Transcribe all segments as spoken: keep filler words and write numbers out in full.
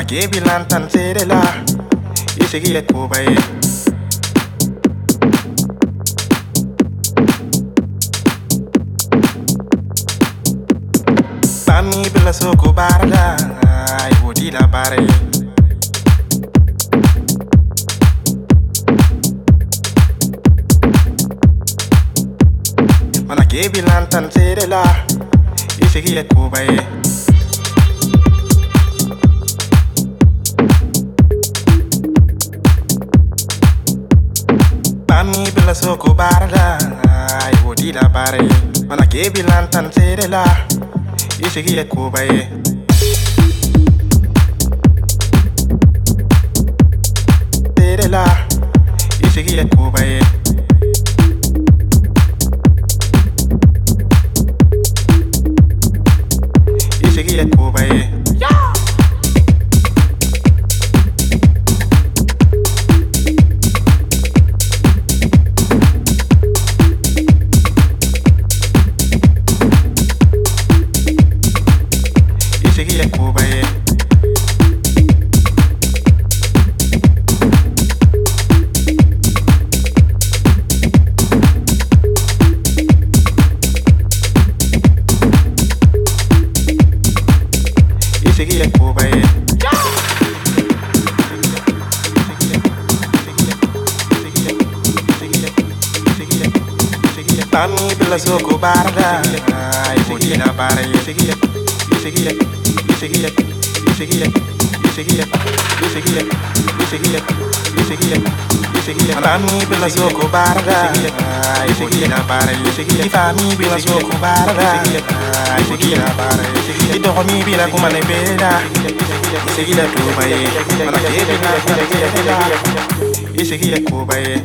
Managebi lantan serela Isigi et kubaye Bami bila soko barada Ay wodi la bare Managebi lantan serela Isigi et kubaye Bami bila soko barada Ay wodi la bare Managebi lantan serela Isigi et kubaye Serela Isigi et kubaye Isigi et kubaye Bami bila soko barada Ay wodi la bare Isigi et Isigi et Isigi et Isigi et Isigi et Isigi et Isigi et Isigi et Isigi et Bami bila soko barada Ay wodi la bare Isigi et Bami bila soko barada Ay wodi la bare Ito komi bila kumane beda Isigi et kubaye Managebi lantan serela Isigi et kubaye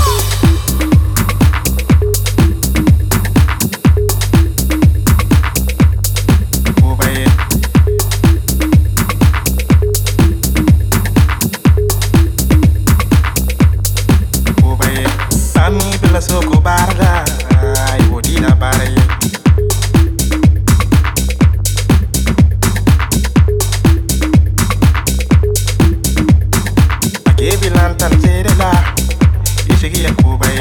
Soko barada Ay wodi la bare Managebi lantan serela Isigi et kubaye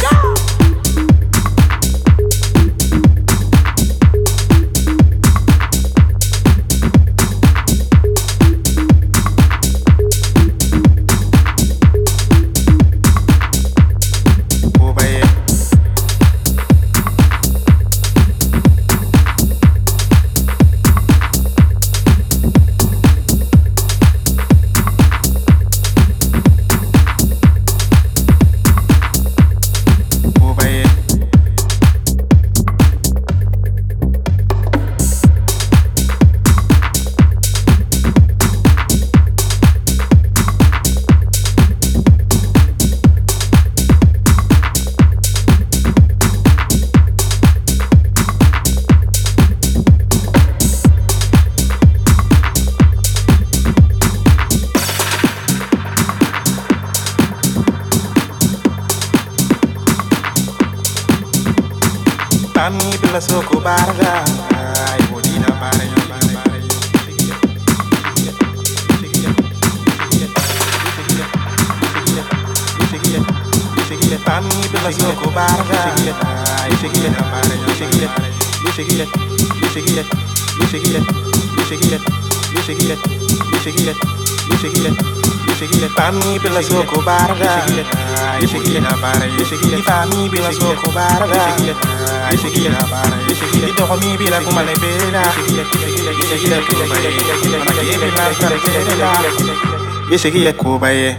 Bami bila soko barada Ay wodi la bare Bami bila soko barada Ay Isigi et bare Isigi et Isigi et Isigi et Isigi et Isigi et Isigi et Isigi et Isigi et Isigi et Bami bila soko barada Ay Isigi la bare Isigi et Bami bila soko barada Isigi la bare Ito komi bila kumane beda Isigi et kubaye Managebi lantan serela Isigi et kubaye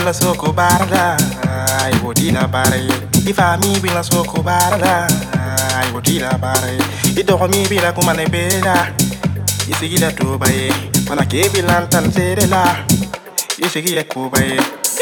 bila soko barada ai wodina bare ifami bila soko barada ai wodina bare idomi bila kumane bela isigila tobaye mana ke bilan tan serela isigila kubaye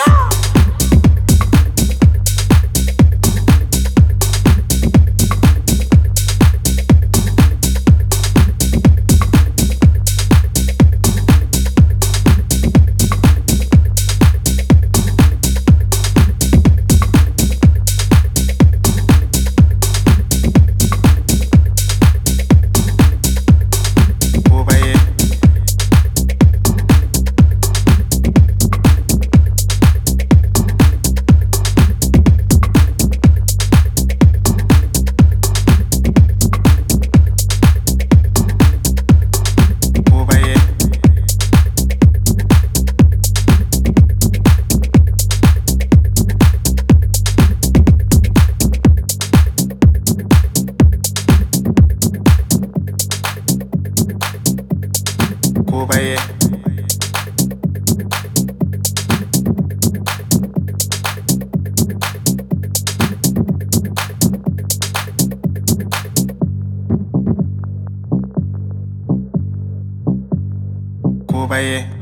Kobaye Kobaye